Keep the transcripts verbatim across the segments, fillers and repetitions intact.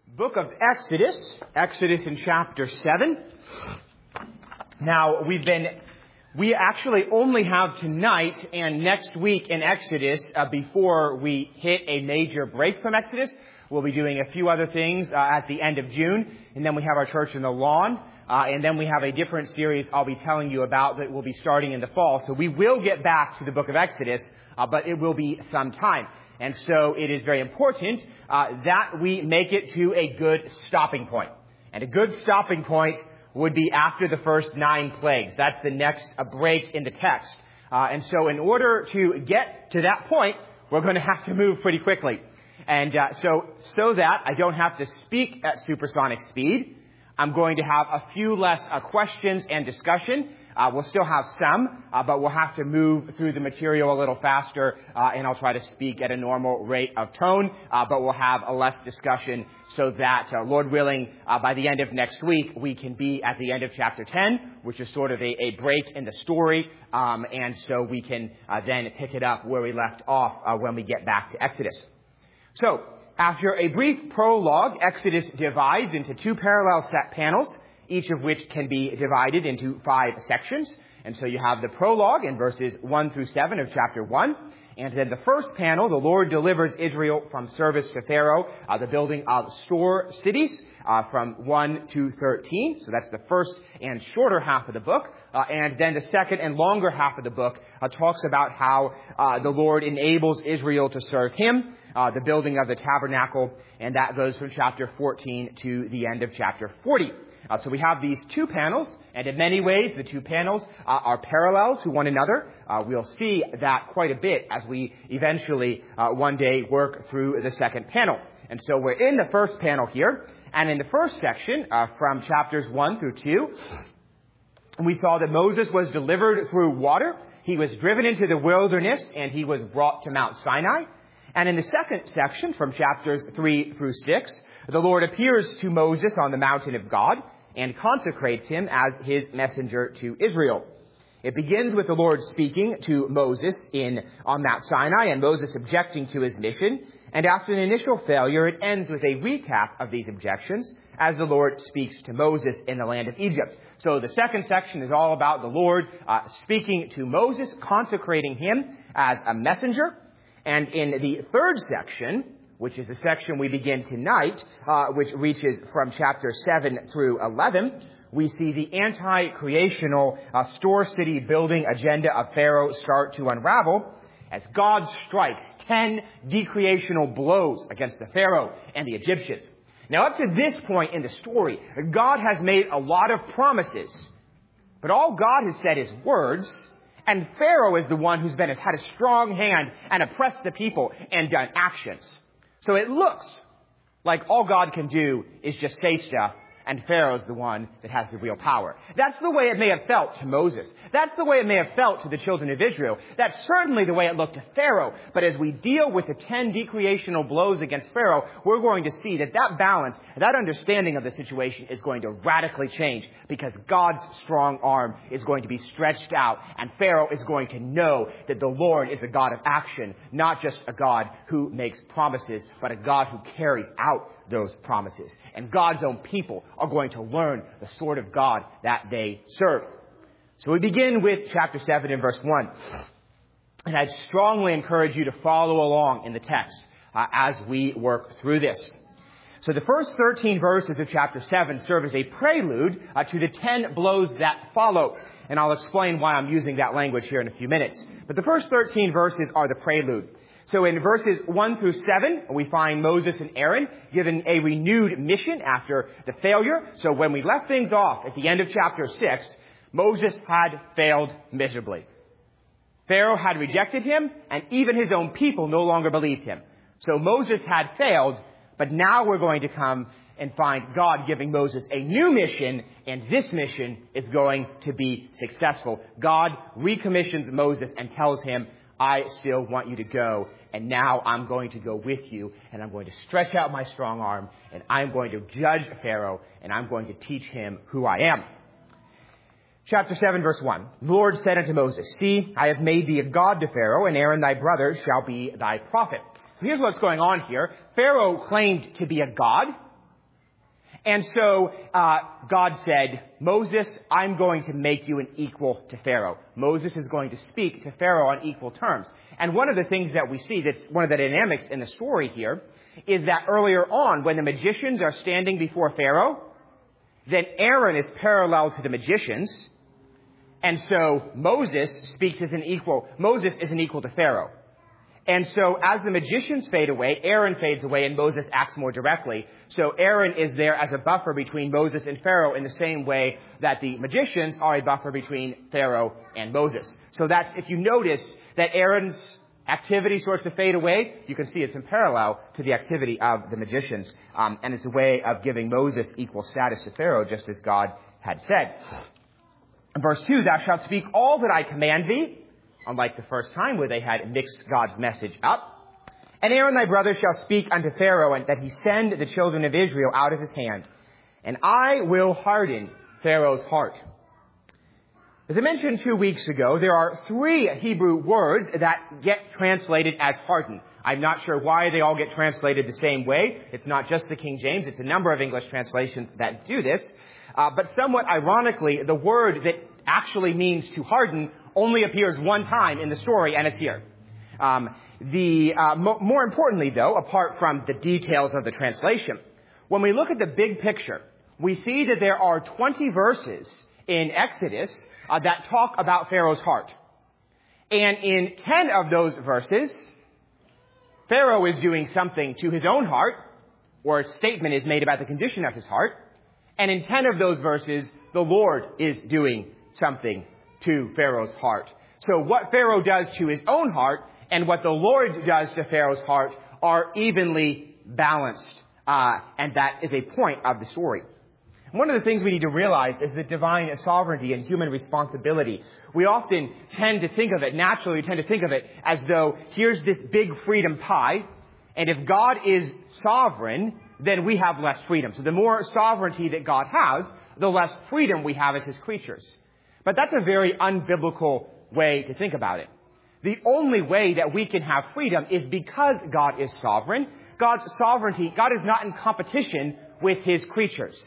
Book of Exodus, Exodus in chapter seven. Now, we've been, we actually only have tonight and next week in Exodus uh, before we hit a major break from Exodus. We'll be doing a few other things uh, at the end of June, and then we have our church in the lawn, uh, and then we have a different series I'll be telling you about that will be starting in the fall. So we will get back to the book of Exodus, uh, but it will be some time. And so it is very important uh, that we make it to a good stopping point. And a good stopping point would be after the first nine plagues. That's the next uh, break in the text. Uh, and so in order to get to that point, we're going to have to move pretty quickly. And uh, so so that I don't have to speak at supersonic speed, I'm going to have a few less uh, questions and discussion. Uh, we'll still have some, uh, but we'll have to move through the material a little faster, uh, and I'll try to speak at a normal rate of tone, uh, but we'll have a less discussion so that, uh, Lord willing, uh, by the end of next week, we can be at the end of chapter ten, which is sort of a, a break in the story, um, and so we can uh, then pick it up where we left off uh, when we get back to Exodus. So, after a brief prologue, Exodus divides into two parallel set panels, each of which can be divided into five sections. And so you have the prologue in verses one through seven of chapter one. And then the first panel, the Lord delivers Israel from service to Pharaoh, uh, the building of store cities, uh, from one to thirteen. So that's the first and shorter half of the book. Uh, and then the second and longer half of the book uh, talks about how uh, the Lord enables Israel to serve Him, uh, the building of the tabernacle, and that goes from chapter fourteen to the end of chapter forty. Uh, so we have these two panels, and in many ways, the two panels uh, are parallel to one another. Uh, we'll see that quite a bit as we eventually uh, one day work through the second panel. And so we're in the first panel here, and in the first section, uh, from chapters one through two, we saw that Moses was delivered through water. He was driven into the wilderness, and he was brought to Mount Sinai. And in the second section, from chapters three through six, the Lord appears to Moses on the mountain of God and consecrates him as his messenger to Israel. It begins with the Lord speaking to Moses in on Mount Sinai and Moses objecting to his mission. And after an initial failure, it ends with a recap of these objections as the Lord speaks to Moses in the land of Egypt. So the second section is all about the Lord uh, speaking to Moses, consecrating him as a messenger. And in the third section, which is the section we begin tonight, uh, which reaches from chapter seven through eleven, we see the anti-creational uh, store city building agenda of Pharaoh start to unravel as God strikes ten decreational blows against the Pharaoh and the Egyptians. Now, up to this point in the story, God has made a lot of promises, but all God has said is words, and Pharaoh is the one who's been had a strong hand and oppressed the people and done actions. So it looks like all God can do is just say stuff, and Pharaoh's the one that has the real power. That's the way it may have felt to Moses. That's the way it may have felt to the children of Israel. That's certainly the way it looked to Pharaoh. But as we deal with the ten decreational blows against Pharaoh, we're going to see that that balance, that understanding of the situation is going to radically change because God's strong arm is going to be stretched out, and Pharaoh is going to know that the Lord is a God of action, not just a God who makes promises, but a God who carries out those promises. And God's own people are going to learn the sort of God that they serve. So we begin with chapter seven and verse one. And I strongly encourage you to follow along in the text uh, as we work through this. So the first thirteen verses of chapter seven serve as a prelude uh, to the ten blows that follow. And I'll explain why I'm using that language here in a few minutes. But the first thirteen verses are the prelude. So in verses one through seven, we find Moses and Aaron given a renewed mission after the failure. So when we left things off at the end of chapter six, Moses had failed miserably. Pharaoh had rejected him, and even his own people no longer believed him. So Moses had failed, but now we're going to come and find God giving Moses a new mission, and this mission is going to be successful. God recommissions Moses and tells him, I still want you to go, and now I'm going to go with you, and I'm going to stretch out my strong arm, and I'm going to judge Pharaoh, and I'm going to teach him who I am. Chapter seven, verse one. The Lord said unto Moses, See, I have made thee a god to Pharaoh, and Aaron thy brother shall be thy prophet. So here's what's going on here. Pharaoh claimed to be a god, And so uh, God said, Moses, I'm going to make you an equal to Pharaoh. Moses is going to speak to Pharaoh on equal terms. And one of the things that we see, that's one of the dynamics in the story here, is that earlier on, when the magicians are standing before Pharaoh, then Aaron is parallel to the magicians. And so Moses speaks as an equal. Moses is an equal to Pharaoh. And so as the magicians fade away, Aaron fades away and Moses acts more directly. So Aaron is there as a buffer between Moses and Pharaoh in the same way that the magicians are a buffer between Pharaoh and Moses. So that's, if you notice that Aaron's activity starts to fade away, you can see it's in parallel to the activity of the magicians. Um, and it's a way of giving Moses equal status to Pharaoh, just as God had said. In verse two, thou shalt speak all that I command thee, unlike the first time where they had mixed God's message up. And Aaron thy brother shall speak unto Pharaoh, and that he send the children of Israel out of his hand. And I will harden Pharaoh's heart. As I mentioned two weeks ago, there are three Hebrew words that get translated as harden. I'm not sure why they all get translated the same way. It's not just the King James. It's a number of English translations that do this. Uh, but somewhat ironically, the word that actually means to harden only appears one time in the story, and it's here. Um, the uh, mo- more importantly, though, apart from the details of the translation, when we look at the big picture, we see that there are twenty verses in Exodus uh, that talk about Pharaoh's heart. And in ten of those verses, Pharaoh is doing something to his own heart, or a statement is made about the condition of his heart. And in ten of those verses, the Lord is doing something to Pharaoh's heart. So what Pharaoh does to his own heart and what the Lord does to Pharaoh's heart are evenly balanced. Uh, and that is a point of the story. One of the things we need to realize is the divine sovereignty and human responsibility. We often tend to think of it, naturally we tend to think of it as though here's this big freedom pie, and if God is sovereign, then we have less freedom. So the more sovereignty that God has, the less freedom we have as his creatures. But that's a very unbiblical way to think about it. The only way that we can have freedom is because God is sovereign. God's sovereignty, God is not in competition with his creatures.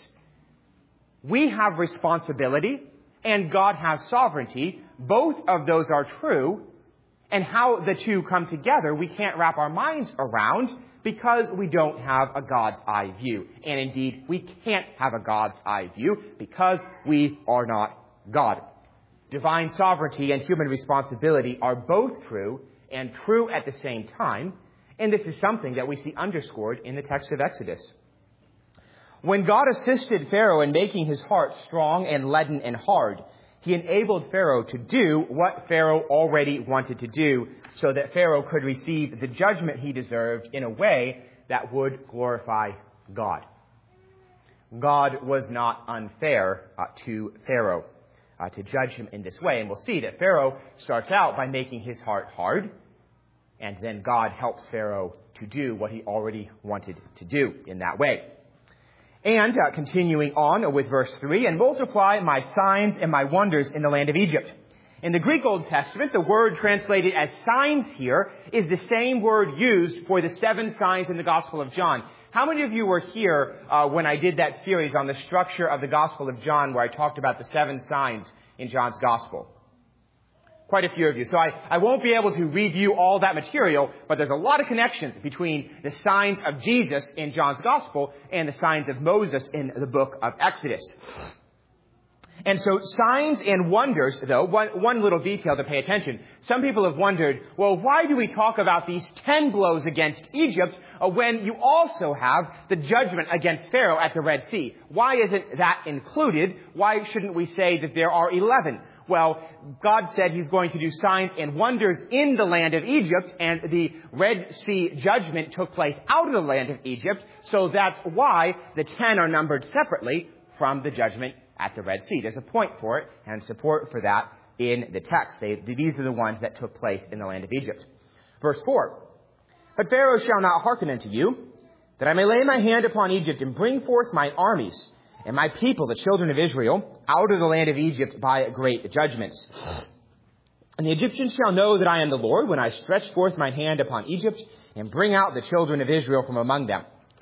We have responsibility and God has sovereignty. Both of those are true. And how the two come together, we can't wrap our minds around because we don't have a God's eye view. And indeed, we can't have a God's eye view because we are not God. Divine sovereignty and human responsibility are both true and true at the same time. And this is something that we see underscored in the text of Exodus. When God assisted Pharaoh in making his heart strong and leaden and hard, he enabled Pharaoh to do what Pharaoh already wanted to do so that Pharaoh could receive the judgment he deserved in a way that would glorify God. God was not unfair uh, to Pharaoh uh, to judge him in this way. And we'll see that Pharaoh starts out by making his heart hard, and then God helps Pharaoh to do what he already wanted to do in that way. And uh, continuing on with verse three, and multiply my signs and my wonders in the land of Egypt. In the Greek Old Testament, the word translated as signs here is the same word used for the seven signs in the Gospel of John. How many of you were here uh, when I did that series on the structure of the Gospel of John, where I talked about the seven signs in John's Gospel? Quite a few of you. So I, I won't be able to review all that material, but there's a lot of connections between the signs of Jesus in John's Gospel and the signs of Moses in the book of Exodus. And so signs and wonders, though, one, one little detail to pay attention. Some people have wondered, well, why do we talk about these ten blows against Egypt uh, when you also have the judgment against Pharaoh at the Red Sea? Why isn't that included? Why shouldn't we say that there are eleven? Well, God said he's going to do signs and wonders in the land of Egypt, and the Red Sea judgment took place out of the land of Egypt, so that's why the ten are numbered separately from the judgment at the Red Sea. There's a point for it and support for that in the text. They, these are the ones that took place in the land of Egypt. Verse four, but Pharaoh shall not hearken unto you, that I may lay my hand upon Egypt and bring forth my armies and my people, the children of Israel, out of the land of Egypt by great judgments. And the Egyptians shall know that I am the Lord when I stretch forth my hand upon Egypt and bring out the children of Israel from among them.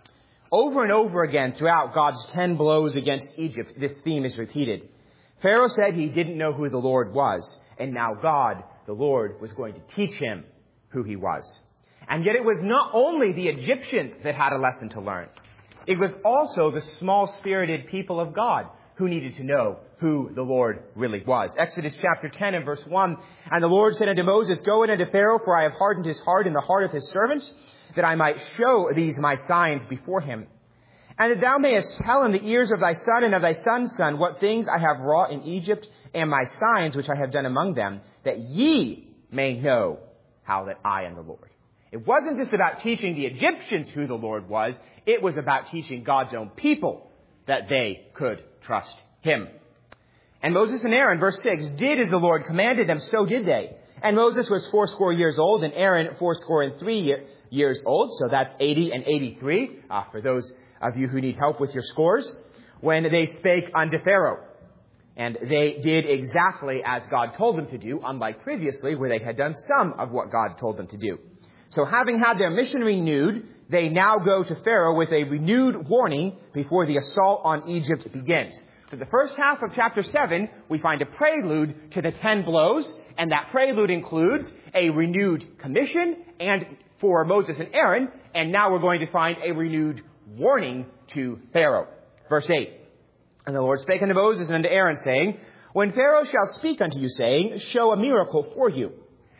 Over and over again throughout God's ten blows against Egypt, this theme is repeated. Pharaoh said he didn't know who the Lord was, and now God, the Lord, was going to teach him who he was. And yet it was not only the Egyptians that had a lesson to learn. It was also the small-spirited people of God who needed to know who the Lord really was. Exodus chapter ten and verse one, "And the Lord said unto Moses, Go in unto Pharaoh, for I have hardened his heart and the heart of his servants, that I might show these my signs before him. And that thou mayest tell in the ears of thy son and of thy son's son what things I have wrought in Egypt, and my signs which I have done among them, that ye may know how that I am the Lord." It wasn't just about teaching the Egyptians who the Lord was. It was about teaching God's own people that they could trust him. "And Moses and Aaron," verse six, "did as the Lord commanded them, so did they. And Moses was fourscore years old, and Aaron fourscore and three year, years old." So that's eighty and eighty-three, uh, for those of you who need help with your scores. "When they spake unto Pharaoh." And they did exactly as God told them to do, unlike previously where they had done some of what God told them to do. So having had their mission renewed, they now go to Pharaoh with a renewed warning before the assault on Egypt begins. So the first half of chapter seven, we find a prelude to the ten blows, and that prelude includes a renewed commission and for Moses and Aaron, and now we're going to find a renewed warning to Pharaoh. Verse eight, "And the Lord spake unto Moses and unto Aaron, saying, When Pharaoh shall speak unto you, saying, Show a miracle for you."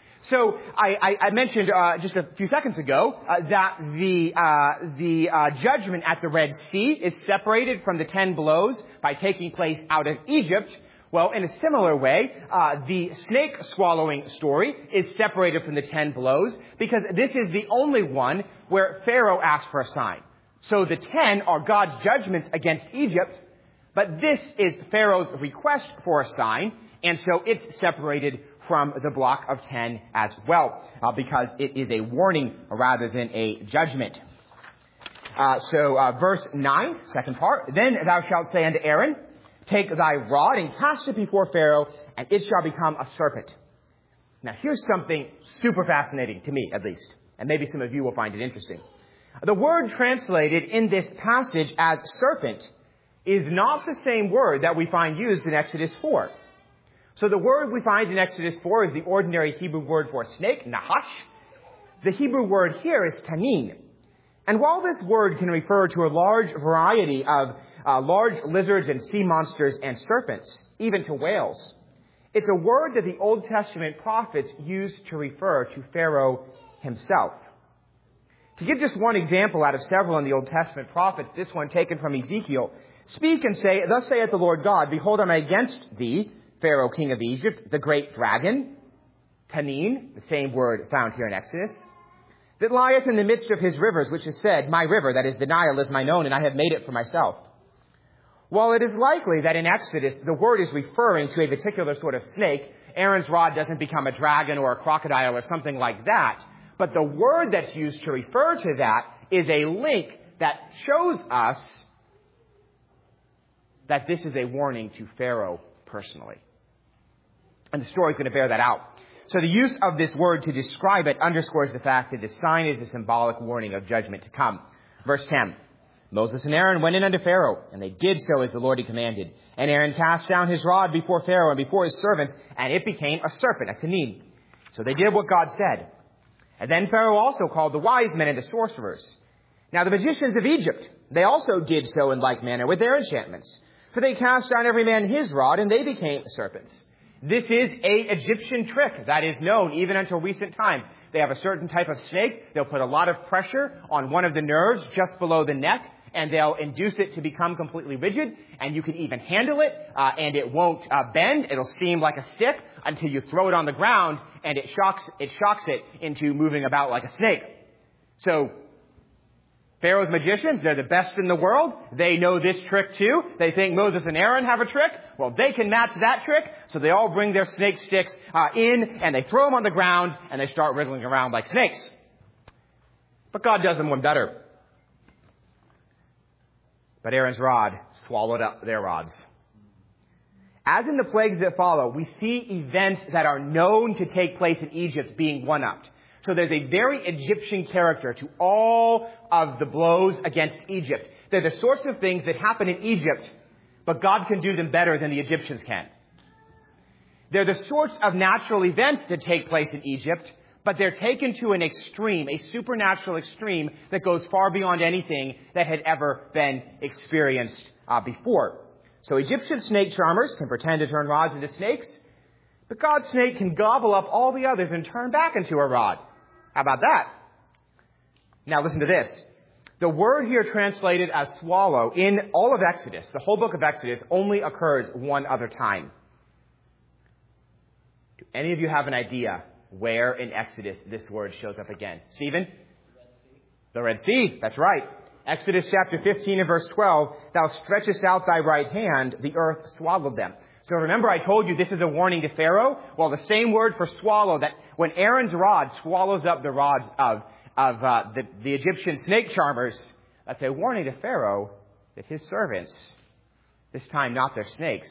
So I, I, I mentioned uh, just a few seconds ago uh, that the uh, the uh, judgment at the Red Sea is separated from the ten blows by taking place out of Egypt. Well, in a similar way, uh, the snake swallowing story is separated from the ten blows because this is the only one where Pharaoh asked for a sign. So the ten are God's judgments against Egypt, but this is Pharaoh's request for a sign, and so it's separated from the block of ten as well, uh, because it is a warning rather than a judgment. Uh, so uh, verse nine, second part, "Then thou shalt say unto Aaron, Take thy rod and cast it before Pharaoh, and it shall become a serpent." Now here's something super fascinating to me, at least, and maybe some of you will find it interesting. The word translated in this passage as serpent is not the same word that we find used in Exodus four. So the word we find in Exodus four is the ordinary Hebrew word for snake, nahash. The Hebrew word here is tanin. And while this word can refer to a large variety of uh, large lizards and sea monsters and serpents, even to whales, it's a word that the Old Testament prophets used to refer to Pharaoh himself. To give just one example out of several in the Old Testament prophets, this one taken from Ezekiel, "Speak and say, Thus saith the Lord God, Behold, I am against thee, Pharaoh, king of Egypt, the great dragon," tanin, the same word found here in Exodus, "that lieth in the midst of his rivers, which is said, My river, that is the Nile, is mine own, and I have made it for myself." While it is likely that in Exodus the word is referring to a particular sort of snake, Aaron's rod doesn't become a dragon or a crocodile or something like that. But the word that's used to refer to that is a link that shows us that this is a warning to Pharaoh personally. And the story is going to bear that out. So the use of this word to describe it underscores the fact that the sign is a symbolic warning of judgment to come. Verse ten, "Moses and Aaron went in unto Pharaoh, and they did so as the Lord had commanded. And Aaron cast down his rod before Pharaoh and before his servants, and it became a serpent," a tanin. So they did what God said. "And then Pharaoh also called the wise men and the sorcerers. Now the magicians of Egypt, they also did so in like manner with their enchantments. For they cast down every man his rod, and they became serpents." This is a Egyptian trick that is known even until recent times. They have a certain type of snake. They'll put a lot of pressure on one of the nerves just below the neck, and they'll induce it to become completely rigid, and you can even handle it, uh, and it won't uh, bend. It'll seem like a stick until you throw it on the ground, and it shocks it shocks it into moving about like a snake. So Pharaoh's magicians, they're the best in the world. They know this trick too. They think Moses and Aaron have a trick. Well, they can match that trick. So they all bring their snake sticks uh, in, and they throw them on the ground, and they start wriggling around like snakes. But God does them one better. But Aaron's rod swallowed up their rods. As in the plagues that follow, we see events that are known to take place in Egypt being one-upped. So there's a very Egyptian character to all of the blows against Egypt. They're the sorts of things that happen in Egypt, but God can do them better than the Egyptians can. They're the sorts of natural events that take place in Egypt, but they're taken to an extreme, a supernatural extreme that goes far beyond anything that had ever been experienced uh, before. So Egyptian snake charmers can pretend to turn rods into snakes, but God's snake can gobble up all the others and turn back into a rod. How about that? Now listen to this. The word here translated as swallow in all of Exodus, the whole book of Exodus, only occurs one other time. Do any of you have an idea where in Exodus this word shows up again? Stephen? The Red Sea. That's right. Exodus chapter fifteen and verse twelve, thou stretchest out thy right hand, the earth swallowed them. So remember I told you this is a warning to Pharaoh? Well, the same word for swallow, that when Aaron's rod swallows up the rods of, of uh, the, the Egyptian snake charmers, that's a warning to Pharaoh that his servants, this time not their snakes,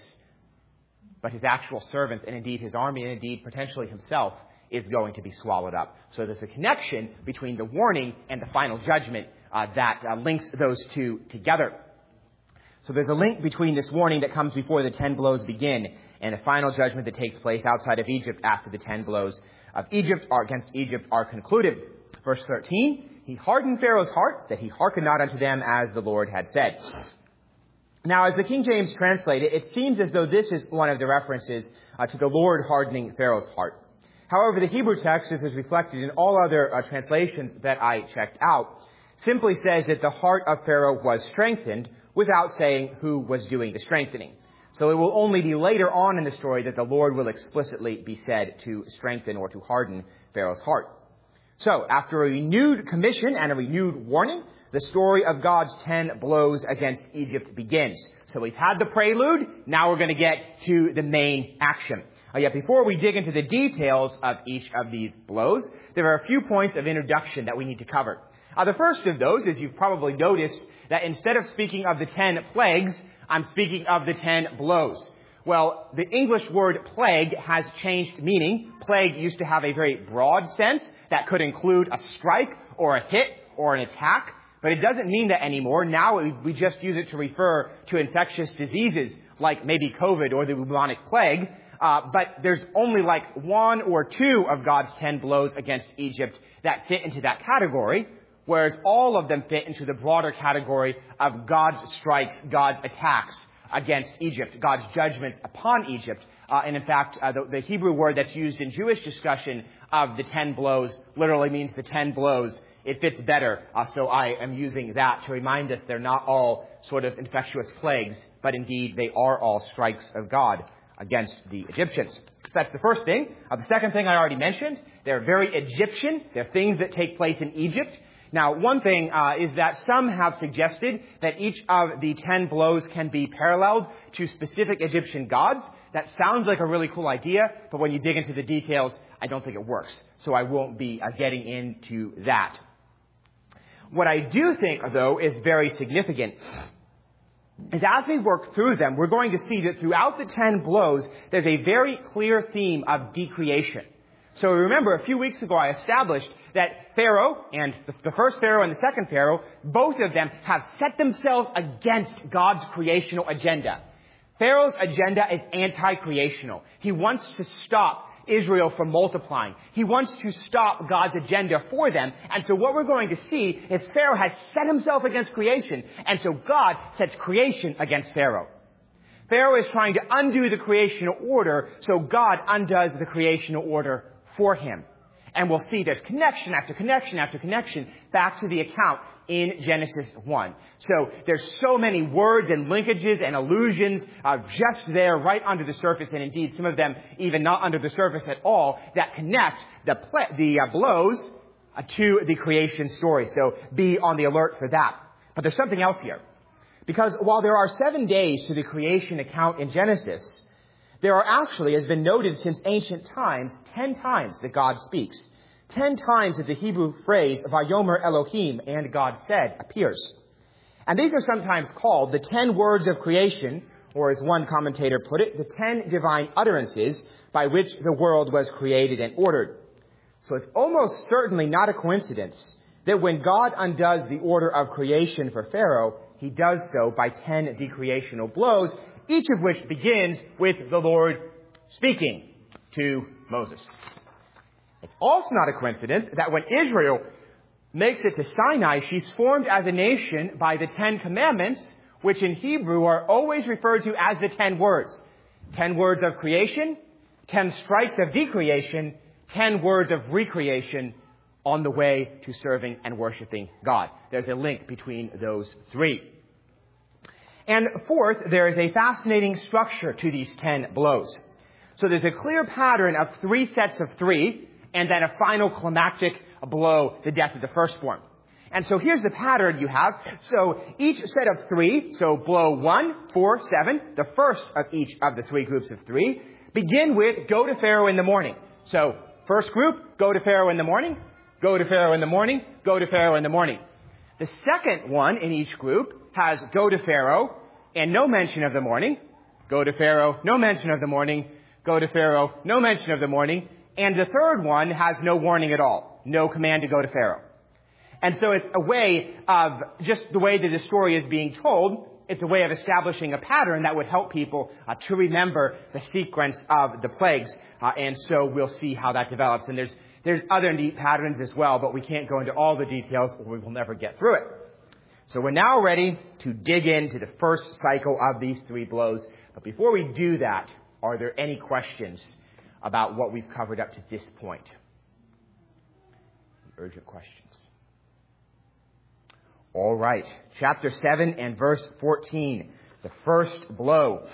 but his actual servants, and indeed his army, and indeed potentially himself, is going to be swallowed up. So there's a connection between the warning and the final judgment uh, that uh, links those two together. So there's a link between this warning that comes before the ten blows begin and the final judgment that takes place outside of Egypt after the ten blows of Egypt are against Egypt are concluded. Verse thirteen, he hardened Pharaoh's heart that he hearkened not unto them as the Lord had said. Now, as the King James translate it, it seems as though this is one of the references uh, to the Lord hardening Pharaoh's heart. However, the Hebrew text, as is reflected in all other uh, translations that I checked out, simply says that the heart of Pharaoh was strengthened without saying who was doing the strengthening. So it will only be later on in the story that the Lord will explicitly be said to strengthen or to harden Pharaoh's heart. So, after a renewed commission and a renewed warning, the story of God's ten blows against Egypt begins. So we've had the prelude, now we're going to get to the main action. Uh, yet before we dig into the details of each of these blows, there are a few points of introduction that we need to cover. Uh, the first of those is you've probably noticed that instead of speaking of the ten plagues, I'm speaking of the ten blows. Well, the English word plague has changed meaning. Plague used to have a very broad sense that could include a strike or a hit or an attack, but it doesn't mean that anymore. Now we just use it to refer to infectious diseases like maybe COVID or the bubonic plague. Uh, but there's only like one or two of God's ten blows against Egypt that fit into that category, whereas all of them fit into the broader category of God's strikes, God's attacks against Egypt, God's judgments upon Egypt. Uh, and in fact, uh, the, the Hebrew word that's used in Jewish discussion of the ten blows literally means the ten blows. It fits better, uh, so I am using that to remind us they're not all sort of infectious plagues, but indeed they are all strikes of God against the Egyptians. So that's the first thing. Uh, the second thing I already mentioned, they're very Egyptian. They're things that take place in Egypt. Now, one thing uh, is that some have suggested that each of the ten blows can be paralleled to specific Egyptian gods. That sounds like a really cool idea, but when you dig into the details, I don't think it works. So I won't be uh, getting into that. What I do think, though, is very significant is as we work through them, we're going to see that throughout the ten blows, there's a very clear theme of decreation. So remember, a few weeks ago I established that Pharaoh, and the first Pharaoh and the second Pharaoh, both of them have set themselves against God's creational agenda. Pharaoh's agenda is anti-creational. He wants to stop Israel from multiplying. He wants to stop God's agenda for them. And so what we're going to see is Pharaoh has set himself against creation, and so God sets creation against Pharaoh. Pharaoh is trying to undo the creational order, so God undoes the creational order for him. And we'll see there's connection after connection after connection back to the account in Genesis one. So there's so many words and linkages and allusions uh, just there right under the surface, and indeed some of them even not under the surface at all, that connect the, pl- the uh, blows uh, to the creation story. So be on the alert for that. But there's something else here. Because while there are seven days to the creation account in Genesis, there are actually, as has been noted since ancient times, ten times that God speaks. Ten times that the Hebrew phrase, Vayomer Elohim, and God said, appears. And these are sometimes called the ten words of creation, or as one commentator put it, the ten divine utterances by which the world was created and ordered. So it's almost certainly not a coincidence that when God undoes the order of creation for Pharaoh, he does so by ten decreational blows, each of which begins with the Lord speaking to Moses. It's also not a coincidence that when Israel makes it to Sinai, she's formed as a nation by the Ten Commandments, which in Hebrew are always referred to as the ten words. Ten words of creation, ten strikes of decreation, ten words of recreation on the way to serving and worshiping God. There's a link between those three. And fourth, there is a fascinating structure to these ten blows. So there's a clear pattern of three sets of three, and then a final climactic blow, the death of the firstborn. And so here's the pattern you have. So each set of three, so blow one, four, seven, the first of each of the three groups of three, begin with go to Pharaoh in the morning. So first group, go to Pharaoh in the morning, go to Pharaoh in the morning, go to Pharaoh in the morning. The second one in each group has go to Pharaoh and no mention of the morning, go to Pharaoh, no mention of the morning, go to Pharaoh, no mention of the morning. And the third one has no warning at all, no command to go to Pharaoh. And so it's a way of, just the way that the story is being told, it's a way of establishing a pattern that would help people uh, to remember the sequence of the plagues. Uh, and so we'll see how that develops. And there's there's other neat patterns as well, but we can't go into all the details or we will never get through it. So we're now ready to dig into the first cycle of these three blows. But before we do that, are there any questions about what we've covered up to this point? Urgent questions. All right. Chapter seven and verse fourteen. The first blow.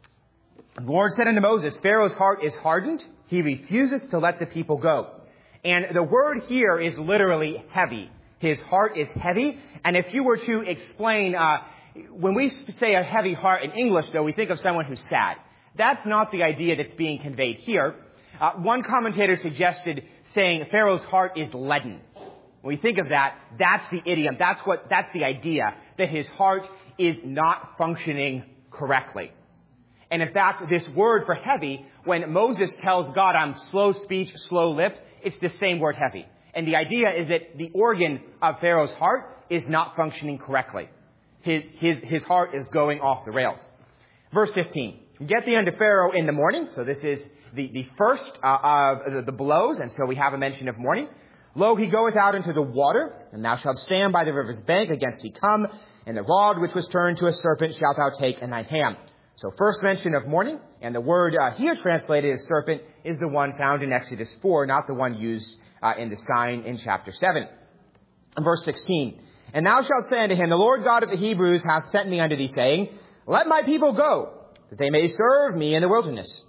The Lord said unto Moses, Pharaoh's heart is hardened. He refuseth to let the people go. And the word here is literally heavy. His heart is heavy. And if you were to explain, uh, when we say a heavy heart in English, though, we think of someone who's sad. That's not the idea that's being conveyed here. Uh, one commentator suggested saying Pharaoh's heart is leaden. When we think of that, that's the idiom. That's what, that's the idea, that his heart is not functioning correctly. And in fact, this word for heavy, when Moses tells God, I'm slow speech, slow lipped, it's the same word heavy. And the idea is that the organ of Pharaoh's heart is not functioning correctly. His, his, his heart is going off the rails. Verse fifteen. Get thee unto Pharaoh in the morning. So this is the, the first uh, of the, the blows. And so we have a mention of morning. Lo, he goeth out into the water, and thou shalt stand by the river's bank against he come, and the rod which was turned to a serpent shalt thou take in thine hand. So first mention of morning, and the word uh, here translated as serpent is the one found in Exodus four, not the one used uh, in the sign in chapter seven. And verse sixteen. And thou shalt say unto him, the Lord God of the Hebrews hath sent me unto thee, saying, let my people go, that they may serve me in the wilderness.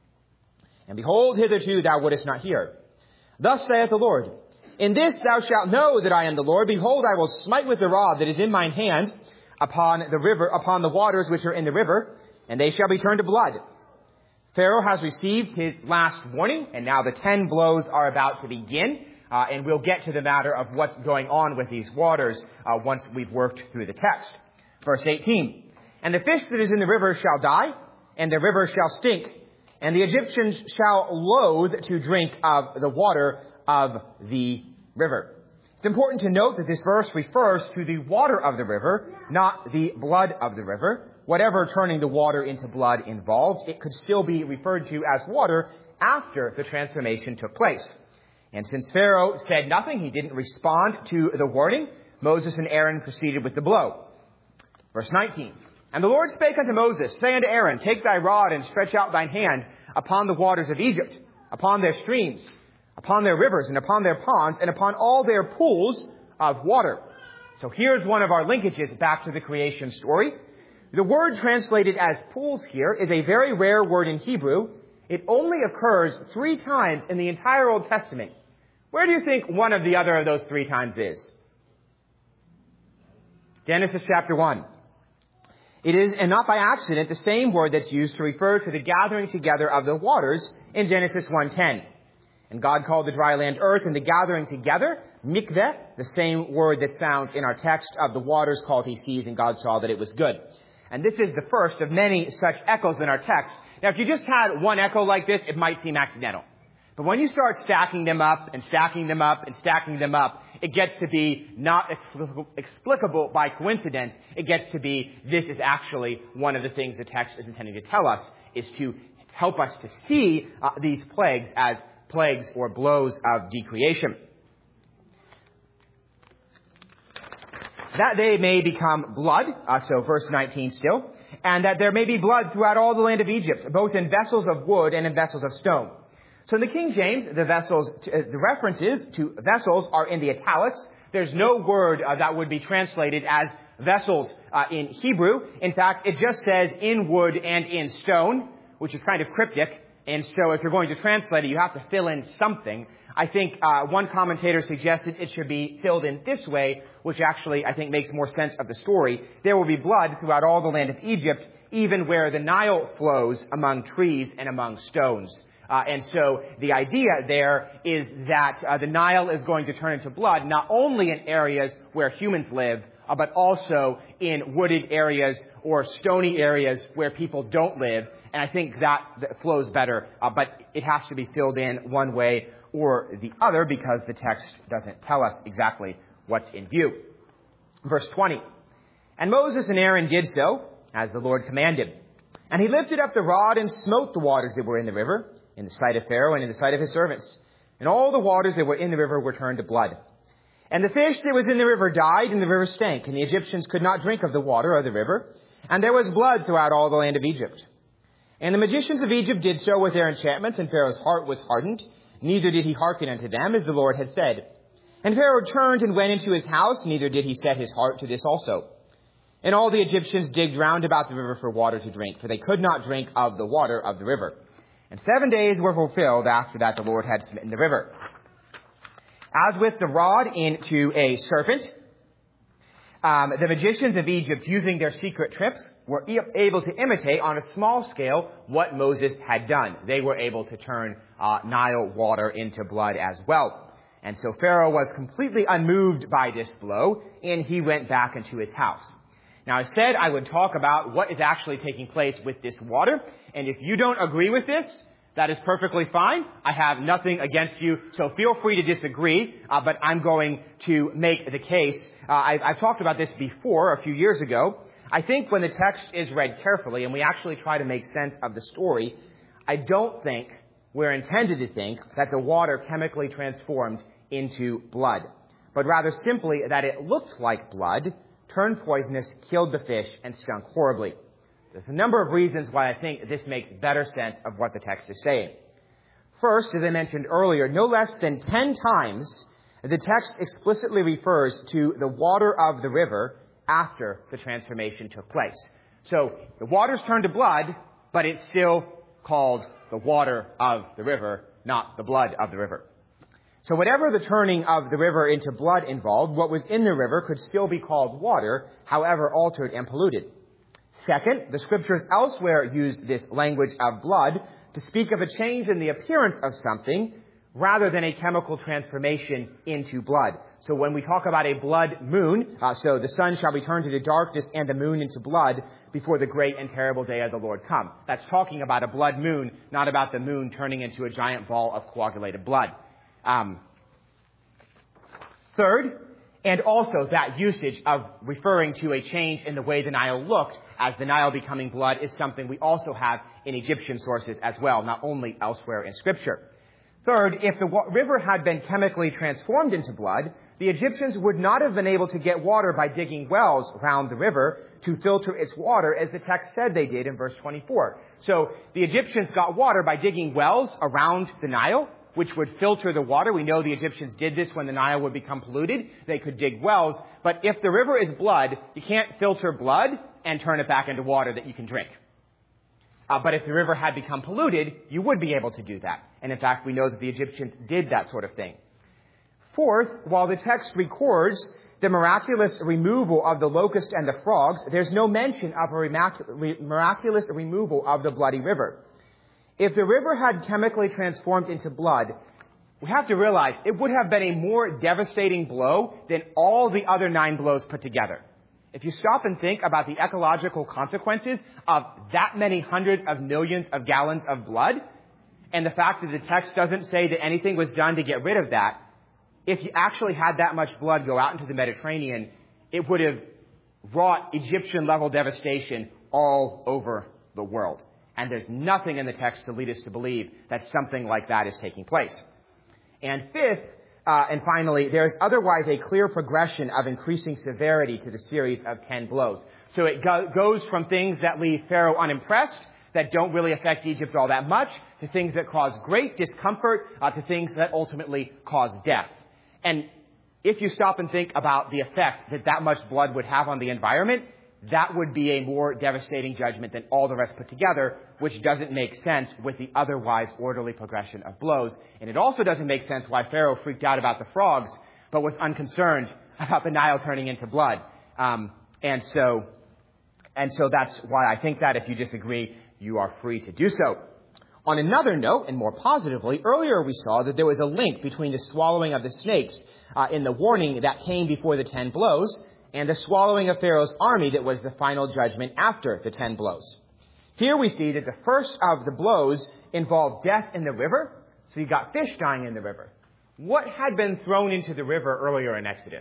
And behold, hitherto thou wouldest not hear. Thus saith the Lord, in this thou shalt know that I am the Lord. Behold, I will smite with the rod that is in mine hand upon the river, upon the waters which are in the river, and they shall be turned to blood. Pharaoh has received his last warning, and now the ten blows are about to begin. Uh, and we'll get to the matter of what's going on with these waters uh, once we've worked through the text. Verse eighteen. And the fish that is in the river shall die, and the river shall stink, and the Egyptians shall loathe to drink of the water of the river. It's important to note that this verse refers to the water of the river, not the blood of the river. Whatever turning the water into blood involved, it could still be referred to as water after the transformation took place. And since Pharaoh said nothing, he didn't respond to the warning, Moses and Aaron proceeded with the blow. Verse nineteen. And the Lord spake unto Moses, say unto Aaron, take thy rod and stretch out thine hand upon the waters of Egypt, upon their streams, upon their rivers, and upon their ponds, and upon all their pools of water. So here's one of our linkages back to the creation story. The word translated as pools here is a very rare word in Hebrew. It only occurs three times in the entire Old Testament. Where do you think one of the other of those three times is? Genesis chapter one. It is, and not by accident, the same word that's used to refer to the gathering together of the waters in Genesis one ten. And God called the dry land earth, and the gathering together, mikveh, the same word that's found in our text of the waters called he seas, and God saw that it was good. And this is the first of many such echoes in our text. Now, if you just had one echo like this, it might seem accidental. But when you start stacking them up and stacking them up and stacking them up, it gets to be not explicable by coincidence. It gets to be this is actually one of the things the text is intending to tell us, is to help us to see uh, these plagues as plagues or blows of decreation. That they may become blood, uh, so verse nineteen still, and that there may be blood throughout all the land of Egypt, both in vessels of wood and in vessels of stone. So in the King James, the vessels, uh, the references to vessels are in the italics. There's no word uh, that would be translated as vessels uh, in Hebrew. In fact, it just says in wood and in stone, which is kind of cryptic. And so if you're going to translate it, you have to fill in something. I think uh, one commentator suggested it should be filled in this way, which actually I think makes more sense of the story. There will be blood throughout all the land of Egypt, even where the Nile flows among trees and among stones. Uh, and so the idea there is that uh, the Nile is going to turn into blood, not only in areas where humans live, uh, but also in wooded areas or stony areas where people don't live. And I think that, that flows better, uh, but it has to be filled in one way or the other because the text doesn't tell us exactly what's in view. Verse twenty. And Moses and Aaron did so, as the Lord commanded. And he lifted up the rod and smote the waters that were in the river, in the sight of Pharaoh and in the sight of his servants. And all the waters that were in the river were turned to blood. And the fish that was in the river died, and the river stank, and the Egyptians could not drink of the water of the river. And there was blood throughout all the land of Egypt. And the magicians of Egypt did so with their enchantments, and Pharaoh's heart was hardened. Neither did he hearken unto them, as the Lord had said. And Pharaoh turned and went into his house, neither did he set his heart to this also. And all the Egyptians digged round about the river for water to drink, for they could not drink of the water of the river. And seven days were fulfilled after that the Lord had smitten the river. As with the rod into a serpent, um, the magicians of Egypt, using their secret tricks, were e- able to imitate on a small scale what Moses had done. They were able to turn uh, Nile water into blood as well. And so Pharaoh was completely unmoved by this blow, and he went back into his house. Now, I said I would talk about what is actually taking place with this water. And if you don't agree with this, that is perfectly fine. I have nothing against you, so feel free to disagree. Uh, but I'm going to make the case. Uh, I've, I've talked about this before a few years ago. I think when the text is read carefully and we actually try to make sense of the story, I don't think we're intended to think that the water chemically transformed into blood, but rather simply that it looked like blood, turned poisonous, killed the fish, and stunk horribly. There's a number of reasons why I think this makes better sense of what the text is saying. First, as I mentioned earlier, no less than ten times the text explicitly refers to the water of the river after the transformation took place. So the water's turned to blood, but it's still called the water of the river, not the blood of the river. So whatever the turning of the river into blood involved, what was in the river could still be called water, however altered and polluted. Second, the scriptures elsewhere use this language of blood to speak of a change in the appearance of something rather than a chemical transformation into blood. So when we talk about a blood moon, uh, so the sun shall be turned into darkness and the moon into blood before the great and terrible day of the Lord come. That's talking about a blood moon, not about the moon turning into a giant ball of coagulated blood. Um, third, and also that usage of referring to a change in the way the Nile looked as the Nile becoming blood is something we also have in Egyptian sources as well, not only elsewhere in Scripture. Third, if the wa- river had been chemically transformed into blood, the Egyptians would not have been able to get water by digging wells around the river to filter its water, as the text said they did in verse twenty-four. So the Egyptians got water by digging wells around the Nile, which would filter the water. We know the Egyptians did this when the Nile would become polluted. They could dig wells. But if the river is blood, you can't filter blood and turn it back into water that you can drink. Uh, but if the river had become polluted, you would be able to do that. And in fact, we know that the Egyptians did that sort of thing. Fourth, while the text records the miraculous removal of the locust and the frogs, there's no mention of a miraculous removal of the bloody river. If the river had chemically transformed into blood, we have to realize it would have been a more devastating blow than all the other nine blows put together. If you stop and think about the ecological consequences of that many hundreds of millions of gallons of blood, and the fact that the text doesn't say that anything was done to get rid of that, if you actually had that much blood go out into the Mediterranean, it would have wrought Egyptian-level devastation all over the world. And there's nothing in the text to lead us to believe that something like that is taking place. And fifth, uh, and finally, there's otherwise a clear progression of increasing severity to the series of ten blows. So it go- goes from things that leave Pharaoh unimpressed, that don't really affect Egypt all that much, to things that cause great discomfort, uh, to things that ultimately cause death. And if you stop and think about the effect that that much blood would have on the environment, that would be a more devastating judgment than all the rest put together, which doesn't make sense with the otherwise orderly progression of blows. And it also doesn't make sense why Pharaoh freaked out about the frogs, but was unconcerned about the Nile turning into blood. Um, and so, and so that's why I think that if you disagree, you are free to do so. On another note, and more positively, earlier we saw that there was a link between the swallowing of the snakes uh, in the warning that came before the ten blows and the swallowing of Pharaoh's army that was the final judgment after the ten blows. Here we see that the first of the blows involved death in the river, so you got fish dying in the river. What had been thrown into the river earlier in Exodus?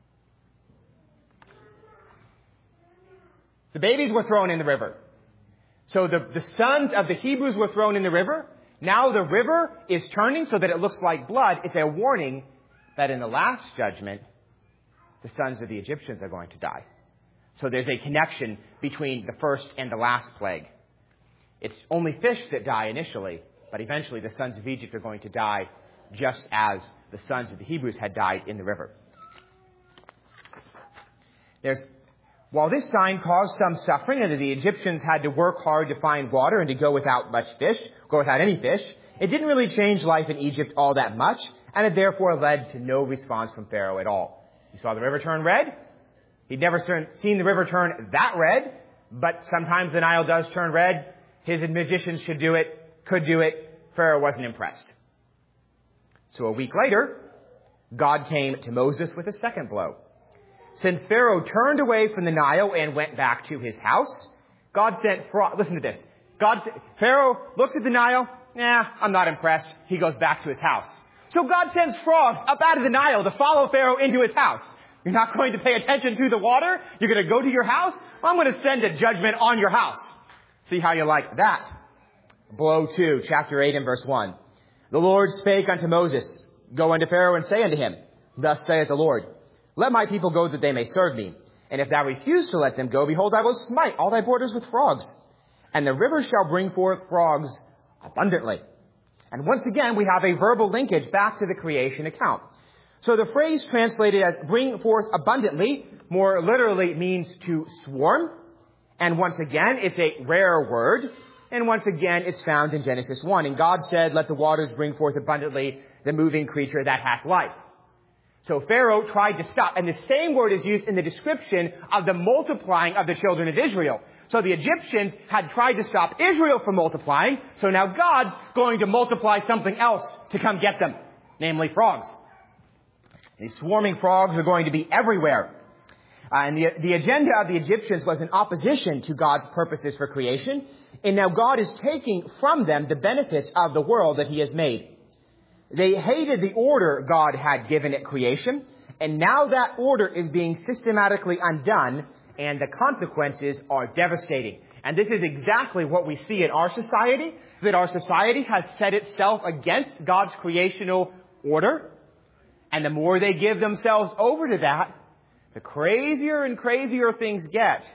The babies were thrown in the river. So the, the sons of the Hebrews were thrown in the river. Now the river is turning so that it looks like blood. It's a warning that in the last judgment, the sons of the Egyptians are going to die. So there's a connection between the first and the last plague. It's only fish that die initially, but eventually the sons of Egypt are going to die just as the sons of the Hebrews had died in the river. There's While this sign caused some suffering and that the Egyptians had to work hard to find water and to go without much fish, go without any fish, it didn't really change life in Egypt all that much, and it therefore led to no response from Pharaoh at all. You saw the river turn red. He'd never seen the river turn that red, but sometimes the Nile does turn red. His magicians should do it, could do it. Pharaoh wasn't impressed. So a week later, God came to Moses with a second blow. Since Pharaoh turned away from the Nile and went back to his house, God sent frogs. Listen to this. God, Pharaoh looks at the Nile. Nah, I'm not impressed. He goes back to his house. So God sends frogs up out of the Nile to follow Pharaoh into his house. You're not going to pay attention to the water? You're going to go to your house? Well, I'm going to send a judgment on your house. See how you like that. Blow two, chapter eight and verse one. The Lord spake unto Moses, Go unto Pharaoh and say unto him, Thus saith the Lord, Let my people go that they may serve me. And if thou refuse to let them go, behold, I will smite all thy borders with frogs. And the river shall bring forth frogs abundantly. And once again, we have a verbal linkage back to the creation account. So the phrase translated as bring forth abundantly more literally means to swarm. And once again, it's a rare word. And once again, it's found in Genesis one. And God said, Let the waters bring forth abundantly the moving creature that hath life. So Pharaoh tried to stop. And the same word is used in the description of the multiplying of the children of Israel. So the Egyptians had tried to stop Israel from multiplying. So now God's going to multiply something else to come get them, namely frogs. These swarming frogs are going to be everywhere. Uh, and the, the agenda of the Egyptians was in opposition to God's purposes for creation. And now God is taking from them the benefits of the world that he has made. They hated the order God had given at creation, and now that order is being systematically undone, and the consequences are devastating. And this is exactly what we see in our society, that our society has set itself against God's creational order, and the more they give themselves over to that, the crazier and crazier things get.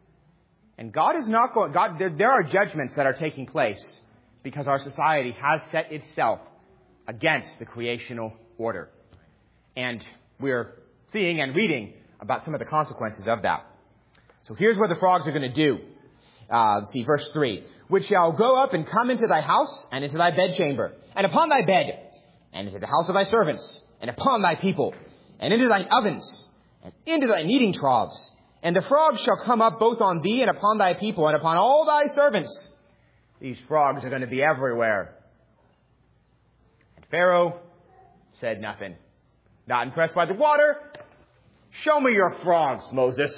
And God is not going, God, there, there are judgments that are taking place because our society has set itself against the creational order. And we're seeing and reading about some of the consequences of that. So here's what the frogs are going to do. Uh, see, verse three. Which shall go up and come into thy house, and into thy bedchamber, and upon thy bed, and into the house of thy servants, and upon thy people, and into thine ovens, and into thy kneading troughs. And the frogs shall come up both on thee and upon thy people, and upon all thy servants. These frogs are going to be everywhere. Pharaoh said nothing. Not impressed by the water. Show me your frogs, Moses.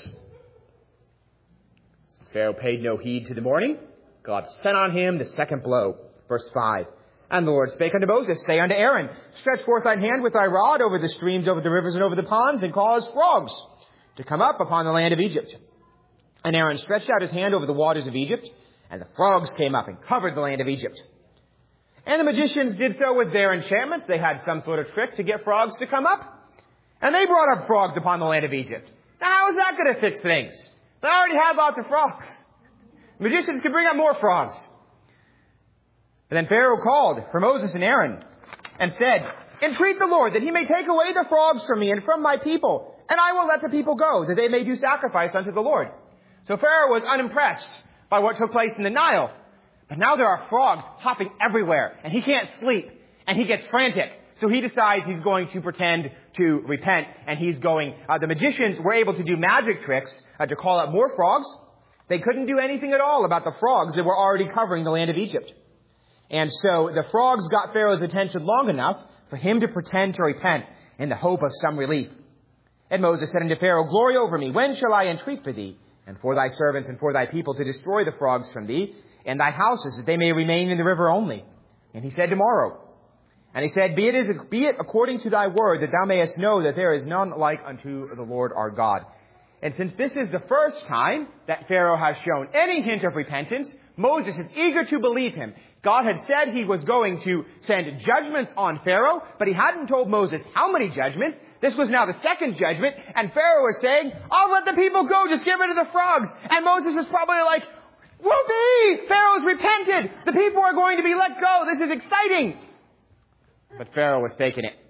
Since Pharaoh paid no heed to the warning, God sent on him the second blow. Verse five. And the Lord spake unto Moses, say unto Aaron, stretch forth thine hand with thy rod over the streams, over the rivers, and over the ponds, and cause frogs to come up upon the land of Egypt. And Aaron stretched out his hand over the waters of Egypt, and the frogs came up and covered the land of Egypt. And the magicians did so with their enchantments. They had some sort of trick to get frogs to come up. And they brought up frogs upon the land of Egypt. Now, how is that going to fix things? They already had lots of frogs. Magicians could bring up more frogs. And then Pharaoh called for Moses and Aaron and said, entreat the Lord that he may take away the frogs from me and from my people, and I will let the people go, that they may do sacrifice unto the Lord. So Pharaoh was unimpressed by what took place in the Nile. But now there are frogs hopping everywhere, and he can't sleep, and he gets frantic. So he decides he's going to pretend to repent, and he's going, uh, the magicians were able to do magic tricks uh, to call out more frogs. They couldn't do anything at all about the frogs that were already covering the land of Egypt. And so the frogs got Pharaoh's attention long enough for him to pretend to repent in the hope of some relief. And Moses said unto Pharaoh, glory over me, when shall I entreat for thee, and for thy servants and for thy people to destroy the frogs from thee, and thy houses, that they may remain in the river only? And he said, tomorrow. And he said, be it, as, be it according to thy word, that thou mayest know that there is none like unto the Lord our God. And since this is the first time that Pharaoh has shown any hint of repentance, Moses is eager to believe him. God had said he was going to send judgments on Pharaoh, but he hadn't told Moses how many judgments. This was now the second judgment, and Pharaoh was saying, I'll let the people go, just get rid of the frogs. And Moses is probably like, whoopee! Pharaoh's repented! The people are going to be let go! This is exciting! But Pharaoh was faking it.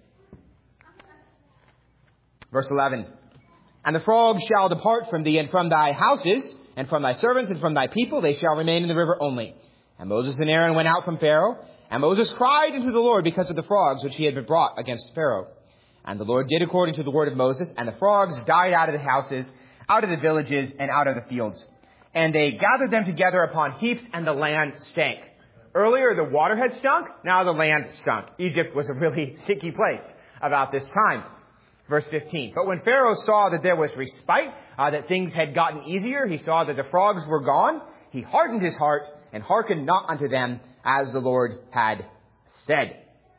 Verse eleven. And the frogs shall depart from thee and from thy houses, and from thy servants and from thy people, they shall remain in the river only. And Moses and Aaron went out from Pharaoh, and Moses cried unto the Lord because of the frogs which he had brought against Pharaoh. And the Lord did according to the word of Moses, and the frogs died out of the houses, out of the villages, and out of the fields. And they gathered them together upon heaps, and the land stank. Earlier the water had stunk, now the land stunk. Egypt was a really sticky place about this time. Verse fifteen. But when Pharaoh saw that there was respite, uh, that things had gotten easier, he saw that the frogs were gone, he hardened his heart, and hearkened not unto them, as the Lord had said.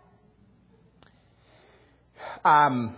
Um,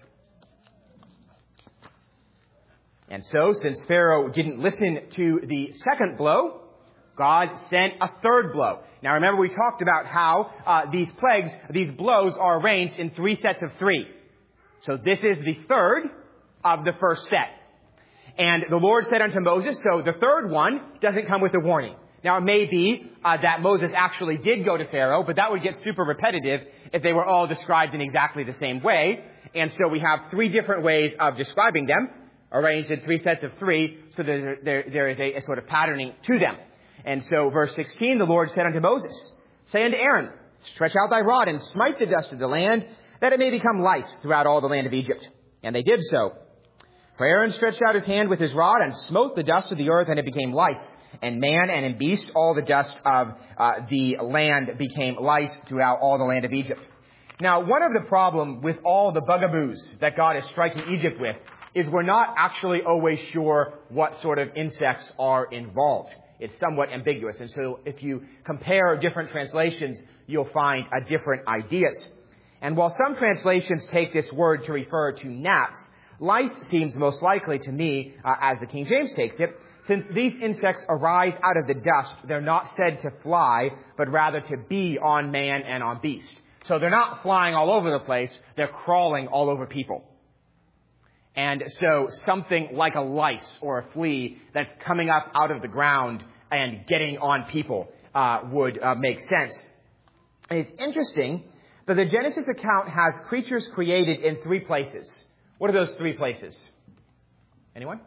and so, since Pharaoh didn't listen to the second blow, God sent a third blow. Now remember, we talked about how uh, these plagues, these blows are arranged in three sets of three. So this is the third of the first set. And the Lord said unto Moses, so the third one doesn't come with a warning. Now, it may be uh, that Moses actually did go to Pharaoh, but that would get super repetitive if they were all described in exactly the same way. And so we have three different ways of describing them, arranged in three sets of three, so there, there, there is a, a sort of patterning to them. And so, verse sixteen, the Lord said unto Moses, say unto Aaron, stretch out thy rod and smite the dust of the land, that it may become lice throughout all the land of Egypt. And they did so. For Aaron stretched out his hand with his rod and smote the dust of the earth, and it became lice. And man and in beast, all the dust of uh, the land became lice throughout all the land of Egypt. Now, one of the problems with all the bugaboos that God is striking Egypt with is we're not actually always sure what sort of insects are involved. It's somewhat ambiguous. And so if you compare different translations, you'll find uh, different ideas. And while some translations take this word to refer to gnats, lice seems most likely to me, uh, as the King James takes it, since these insects arise out of the dust, they're not said to fly, but rather to be on man and on beast. So they're not flying all over the place, they're crawling all over people. And so something like a lice or a flea that's coming up out of the ground and getting on people uh, would uh, make sense. And it's interesting that the Genesis account has creatures created in three places. What are those three places? Anyone?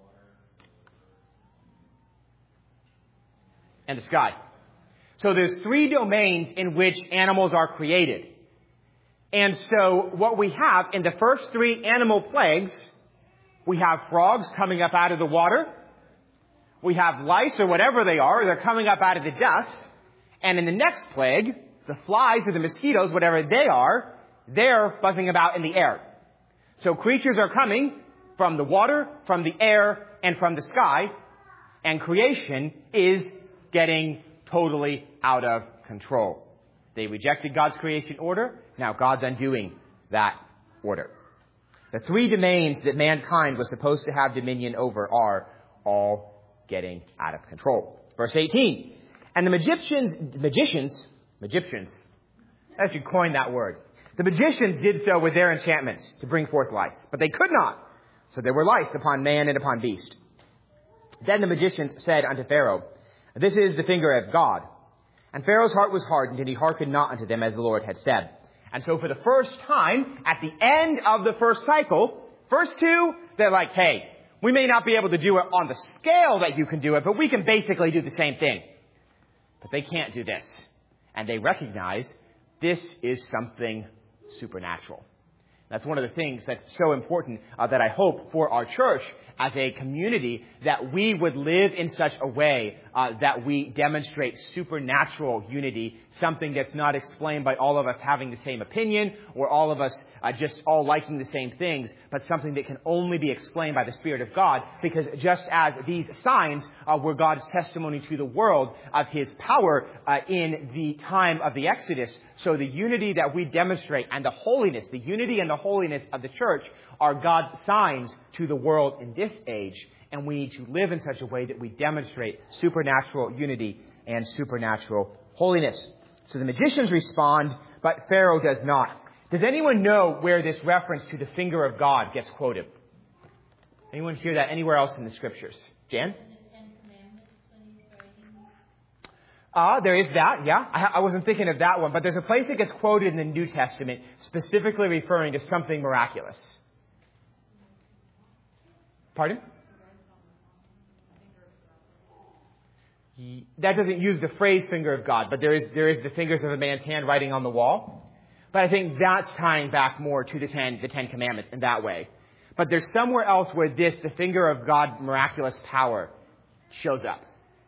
And the sky. So there's three domains in which animals are created. And so what we have in the first three animal plagues, we have frogs coming up out of the water. We have lice or whatever they are. They're coming up out of the dust. And in the next plague, the flies or the mosquitoes, whatever they are, they're buzzing about in the air. So creatures are coming from the water, from the air, and from the sky. And creation is getting totally out of control. They rejected God's creation order. Now God's undoing that order. The three domains that mankind was supposed to have dominion over are all getting out of control. Verse eighteen. And the magicians, magicians, magicians, I should coin that word. The magicians did so with their enchantments to bring forth lice, but they could not. So there were lice upon man and upon beast. Then the magicians said unto Pharaoh, This is the finger of God. And Pharaoh's heart was hardened, and he hearkened not unto them as the Lord had said. And so for the first time, at the end of the first cycle, first two, they're like, hey, we may not be able to do it on the scale that you can do it, but we can basically do the same thing. But they can't do this. And they recognize this is something supernatural. That's one of the things that's so important uh, that I hope for our church as a community, that we would live in such a way uh, that we demonstrate supernatural unity, something that's not explained by all of us having the same opinion or all of us uh, just all liking the same things, but something that can only be explained by the Spirit of God, because just as these signs uh, were God's testimony to the world of His power uh, in the time of the Exodus, so the unity that we demonstrate and the holiness, the unity and the holiness of the church are God's signs to the world in this age, and we need to live in such a way that we demonstrate supernatural unity and supernatural holiness. So the magicians respond, but Pharaoh does not. Does anyone know where this reference to the finger of God gets quoted? Anyone hear that anywhere else in the Scriptures? Jan? Uh, there is that, yeah. I, I wasn't thinking of that one, but there's a place that gets quoted in the New Testament specifically referring to something miraculous. Pardon? That doesn't use the phrase finger of God, but there is there is the fingers of a man's hand writing on the wall. But I think that's tying back more to the ten, the Ten Commandments in that way. But there's somewhere else where this, the finger of God, miraculous power, shows up.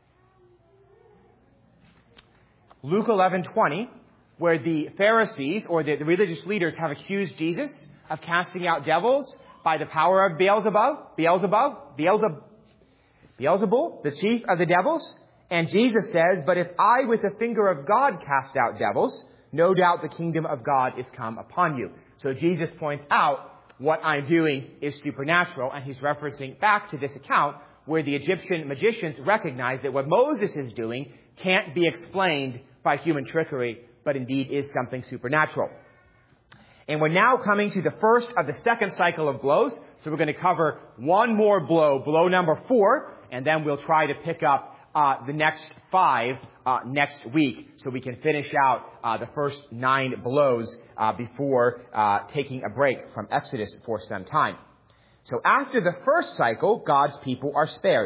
Luke eleven twenty, where the Pharisees or the, the religious leaders have accused Jesus of casting out devils by the power of Beelzebub, Beelzebub, Beelzebub, Beelzebul, the chief of the devils. And Jesus says, but if I with the finger of God cast out devils, no doubt the kingdom of God is come upon you. So Jesus points out what I'm doing is supernatural, and he's referencing back to this account where the Egyptian magicians recognize that what Moses is doing can't be explained by human trickery, but indeed is something supernatural. And we're now coming to the first of the second cycle of blows. So we're going to cover one more blow, blow number four, and then we'll try to pick up uh, the next five uh, next week so we can finish out uh, the first nine blows uh, before uh, taking a break from Exodus for some time. So after the first cycle, God's people are spared.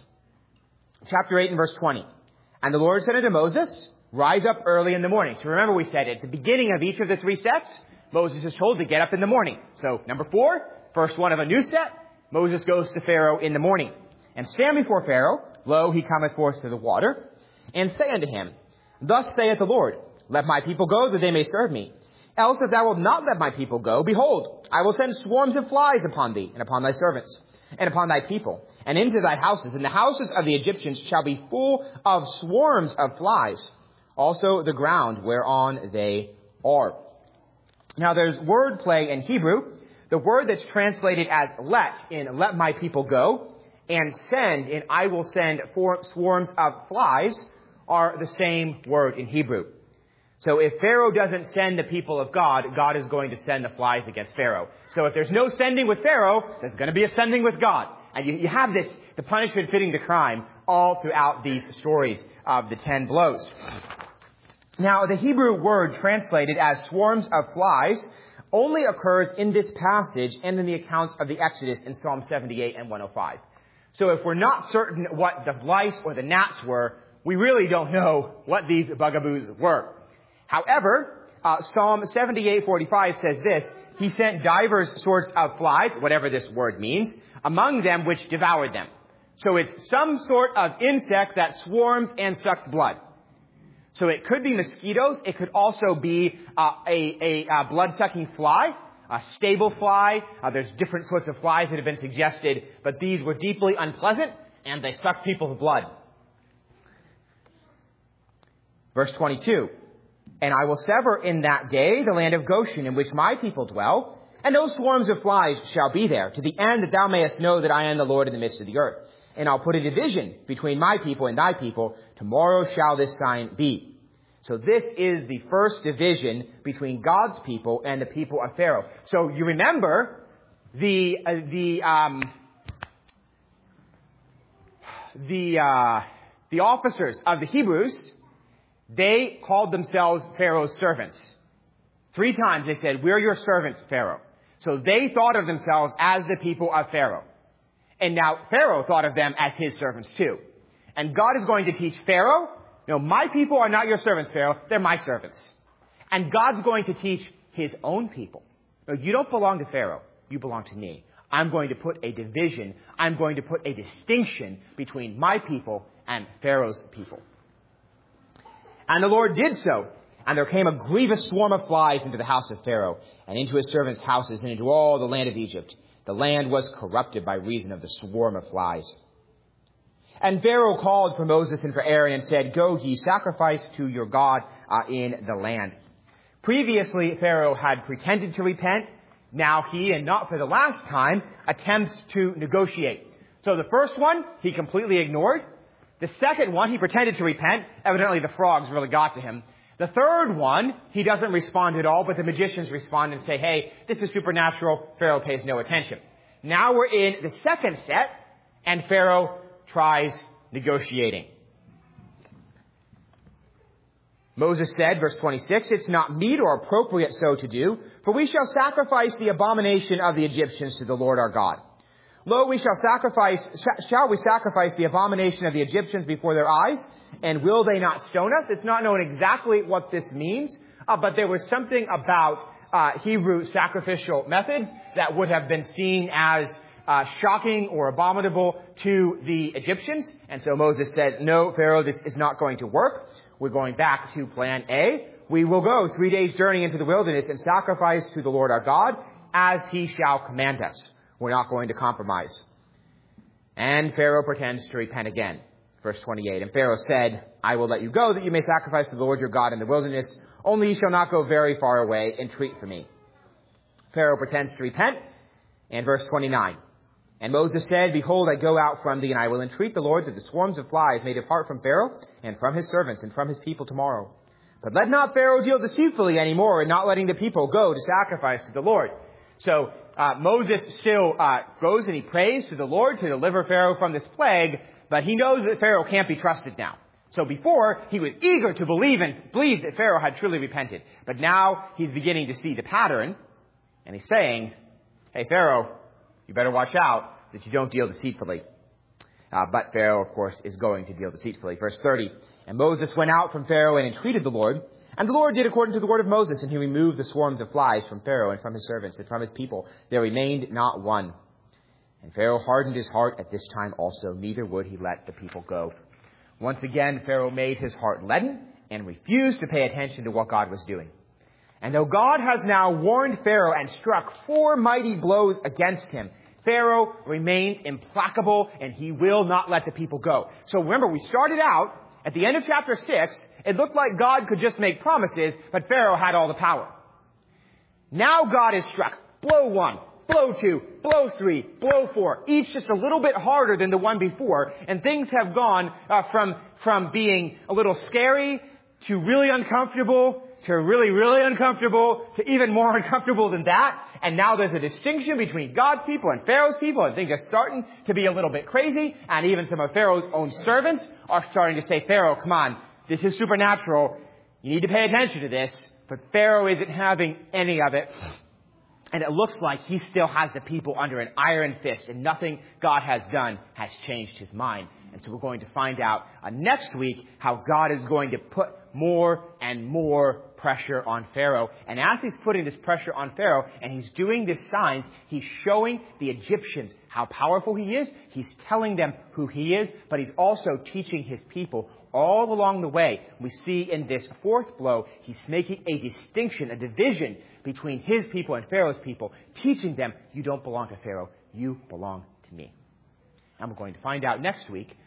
Chapter eight and verse twenty. And the Lord said unto Moses, rise up early in the morning. So remember we said at the beginning of each of the three sets, Moses is told to get up in the morning. So number four, first one of a new set, Moses goes to Pharaoh in the morning. And stand before Pharaoh, lo, he cometh forth to the water, and say unto him, thus saith the Lord, let my people go that they may serve me. Else if thou wilt not let my people go, behold, I will send swarms of flies upon thee, and upon thy servants, and upon thy people, and into thy houses. And the houses of the Egyptians shall be full of swarms of flies, also the ground whereon they are. Now there's word play in Hebrew. The word that's translated as let in let my people go and send in I will send four swarms of flies are the same word in Hebrew. So if Pharaoh doesn't send the people of God, God is going to send the flies against Pharaoh. So if there's no sending with Pharaoh, there's going to be a sending with God. And you, you have this, the punishment fitting the crime, all throughout these stories of the ten blows. Now, the Hebrew word translated as swarms of flies only occurs in this passage and in the accounts of the Exodus in Psalm seventy-eight and one oh five. So if we're not certain what the lice or the gnats were, we really don't know what these bugaboos were. However, uh, Psalm seventy-eight forty-five says this, he sent divers sorts of flies, whatever this word means, among them which devoured them. So it's some sort of insect that swarms and sucks blood. So it could be mosquitoes. It could also be uh, a, a, a blood-sucking fly, a stable fly. Uh, there's different sorts of flies that have been suggested, but these were deeply unpleasant, and they suck people's blood. Verse twenty-two. And I will sever in that day the land of Goshen in which my people dwell, and no swarms of flies shall be there, to the end that thou mayest know that I am the Lord in the midst of the earth. And I'll put a division between my people and thy people. Tomorrow shall this sign be. So this is the first division between God's people and the people of Pharaoh. So you remember the uh, the um, the uh, the officers of the Hebrews, they called themselves Pharaoh's servants. Three times they said, "We're your servants, Pharaoh." So they thought of themselves as the people of Pharaoh. And now Pharaoh thought of them as his servants too. And God is going to teach Pharaoh, no, my people are not your servants, Pharaoh. They're my servants. And God's going to teach his own people. No, you don't belong to Pharaoh. You belong to me. I'm going to put a division. I'm going to put a distinction between my people and Pharaoh's people. And the Lord did so. And there came a grievous swarm of flies into the house of Pharaoh, and into his servants' houses, and into all the land of Egypt. The land was corrupted by reason of the swarm of flies. And Pharaoh called for Moses and for Aaron and said, "Go ye, sacrifice to your God uh, in the land." Previously, Pharaoh had pretended to repent. Now he, and not for the last time, attempts to negotiate. So the first one, he completely ignored. The second one, he pretended to repent. Evidently, the frogs really got to him. The third one, he doesn't respond at all, but the magicians respond and say, "Hey, this is supernatural." Pharaoh pays no attention. Now we're in the second set, and Pharaoh tries negotiating. Moses said, verse twenty-six, "It's not meet or appropriate so to do, for we shall sacrifice the abomination of the Egyptians to the Lord our God. Lo, we shall sacrifice, sh- shall we sacrifice the abomination of the Egyptians before their eyes? And will they not stone us?" It's not known exactly what this means, uh, but there was something about uh, Hebrew sacrificial methods that would have been seen as uh, shocking or abominable to the Egyptians. And so Moses says, "No, Pharaoh, this is not going to work. We're going back to plan A. We will go three days' journey into the wilderness and sacrifice to the Lord our God as he shall command us. We're not going to compromise." And Pharaoh pretends to repent again. Verse twenty-eight, "And Pharaoh said, I will let you go, that you may sacrifice to the Lord your God in the wilderness. Only you shall not go very far away. Entreat for me." Pharaoh pretends to repent. And verse twenty-nine, "And Moses said, Behold, I go out from thee, and I will entreat the Lord that the swarms of flies may depart from Pharaoh, and from his servants, and from his people tomorrow. But let not Pharaoh deal deceitfully any more, in not letting the people go to sacrifice to the Lord." So uh, Moses still uh, goes and he prays to the Lord to deliver Pharaoh from this plague, but he knows that Pharaoh can't be trusted now. So before, he was eager to believe and believe that Pharaoh had truly repented. But now he's beginning to see the pattern, and he's saying, "Hey, Pharaoh, you better watch out that you don't deal deceitfully." Uh, but Pharaoh, of course, is going to deal deceitfully. Verse thirty, "And Moses went out from Pharaoh and entreated the Lord. And the Lord did according to the word of Moses, and he removed the swarms of flies from Pharaoh and from his servants and from his people. There remained not one. And Pharaoh hardened his heart at this time also, neither would he let the people go." Once again, Pharaoh made his heart leaden and refused to pay attention to what God was doing. And though God has now warned Pharaoh and struck four mighty blows against him, Pharaoh remains implacable and he will not let the people go. So remember, we started out at the end of chapter six, it looked like God could just make promises, but Pharaoh had all the power. Now God is struck. Blow one, blow two, blow three, blow four, each just a little bit harder than the one before, and things have gone uh, from, from being a little scary to really uncomfortable to really, really uncomfortable to even more uncomfortable than that. And now there's a distinction between God's people and Pharaoh's people, and things are starting to be a little bit crazy, and even some of Pharaoh's own servants are starting to say, "Pharaoh, come on, this is supernatural. You need to pay attention to this." But Pharaoh isn't having any of it. And it looks like he still has the people under an iron fist, and nothing God has done has changed his mind. And so we're going to find out uh, next week how God is going to put more and more pressure on Pharaoh. And as he's putting this pressure on Pharaoh and he's doing these signs, he's showing the Egyptians how powerful he is. He's telling them who he is, but he's also teaching his people all along the way. We see in this fourth blow, he's making a distinction, a division between his people and Pharaoh's people, teaching them, you don't belong to Pharaoh, you belong to me. And we're going to find out next week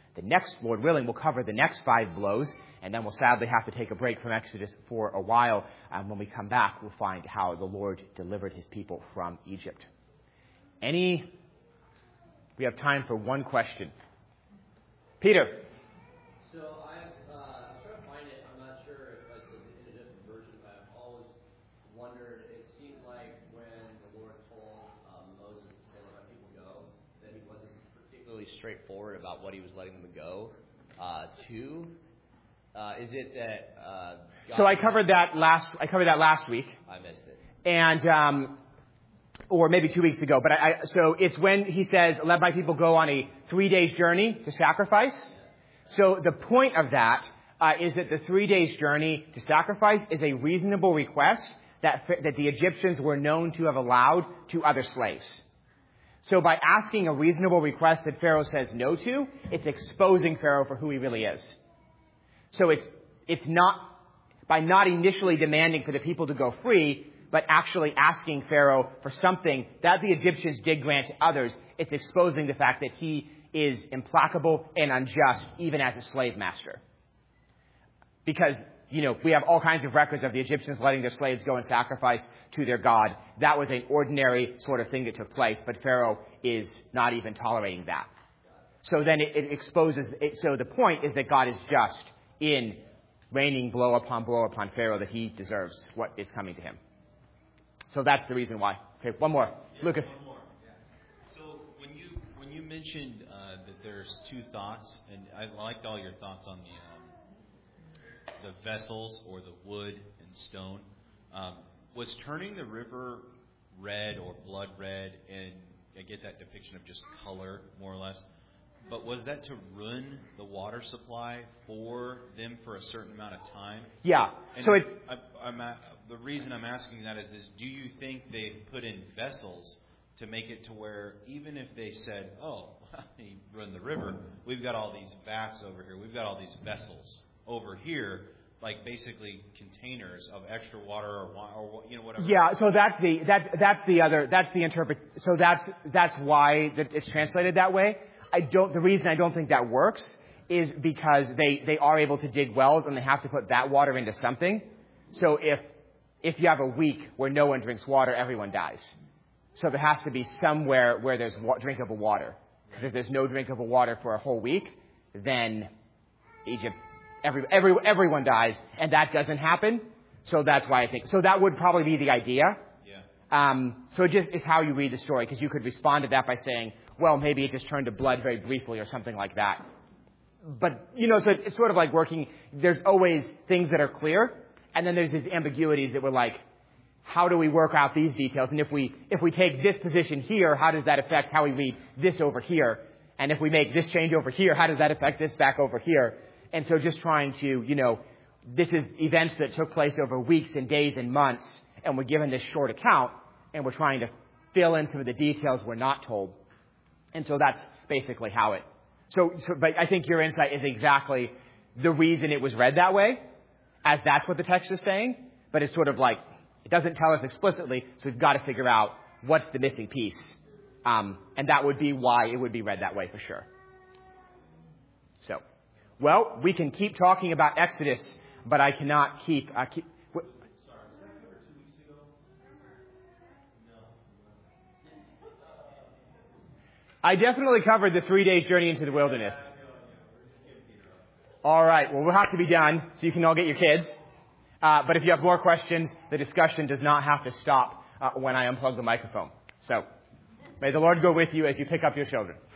The next, Lord willing, we'll cover the next five blows, and then we'll sadly have to take a break from Exodus for a while. And when we come back, we'll find how the Lord delivered his people from Egypt. Any, we have time for one question. Peter. So I've, uh, I'm trying to find it. I'm not sure if it's in a different version, but I've always wondered. It seemed like when the Lord told um, Moses to say, let my people go, that he wasn't particularly straightforward about what he was letting them go uh, to. Uh, is it that? Uh, God so I covered that last. I covered that last week. I missed it. And um, or maybe two weeks ago. But I, I, so it's when he says, "Let my people go on a three days journey to sacrifice." So the point of that uh, is that the three days journey to sacrifice is a reasonable request that that the Egyptians were known to have allowed to other slaves. So by asking a reasonable request that Pharaoh says no to, it's exposing Pharaoh for who he really is. So it's it's not by not initially demanding for the people to go free, but actually asking Pharaoh for something that the Egyptians did grant to others. It's exposing the fact that he is implacable and unjust, even as a slave master. Because, you know, we have all kinds of records of the Egyptians letting their slaves go and sacrifice to their God. That was an ordinary sort of thing that took place, but Pharaoh is not even tolerating that. So then it, it exposes, it, so the point is that God is just in raining blow upon blow upon Pharaoh, that he deserves what is coming to him. So that's the reason why. Okay, one more. Yeah, Lucas. One more. Yeah. So when you when you mentioned uh, that there's two thoughts, and I liked all your thoughts on the um, the vessels or the wood and stone. Um, was turning the river red or blood red, and I get that depiction of just color more or less. But was that to ruin the water supply for them for a certain amount of time? Yeah. And so it's I, I'm at, the reason I'm asking that is this: do you think they put in vessels to make it to where even if they said, "Oh, you run the river, we've got all these vats over here, we've got all these vessels over here," like basically containers of extra water or wine or you know whatever. Yeah. So that's the that's that's the other that's the interpret. So that's that's why that it's translated that way. I don't. The reason I don't think that works is because they, they are able to dig wells and they have to put that water into something. So if if you have a week where no one drinks water, everyone dies. So there has to be somewhere where there's wa- drinkable water. Because if there's no drinkable water for a whole week, then Egypt every every everyone dies, and that doesn't happen. So that's why I think. So that would probably be the idea. Yeah. Um, so it just is how you read the story, because you could respond to that by saying, well, maybe it just turned to blood very briefly or something like that. But, you know, so it's, it's sort of like working. There's always things that are clear, and then there's these ambiguities that we're like, how do we work out these details? And if we if we take this position here, how does that affect how we read this over here? And if we make this change over here, how does that affect this back over here? And so just trying to, you know, this is events that took place over weeks and days and months, and we're given this short account, and we're trying to fill in some of the details we're not told. And so that's basically how it. So, so, but I think your insight is exactly the reason it was read that way, as that's what the text is saying. But it's sort of like, it doesn't tell us explicitly, so we've got to figure out what's the missing piece. Um, and that would be why it would be read that way for sure. So, well, we can keep talking about Exodus, but I cannot keep... Uh, keep w- Sorry, was that covered two weeks ago? No. I definitely covered the three days journey into the wilderness. All right. Well, we'll have to be done so you can all get your kids. Uh, but if you have more questions, the discussion does not have to stop uh, when I unplug the microphone. So may the Lord go with you as you pick up your children.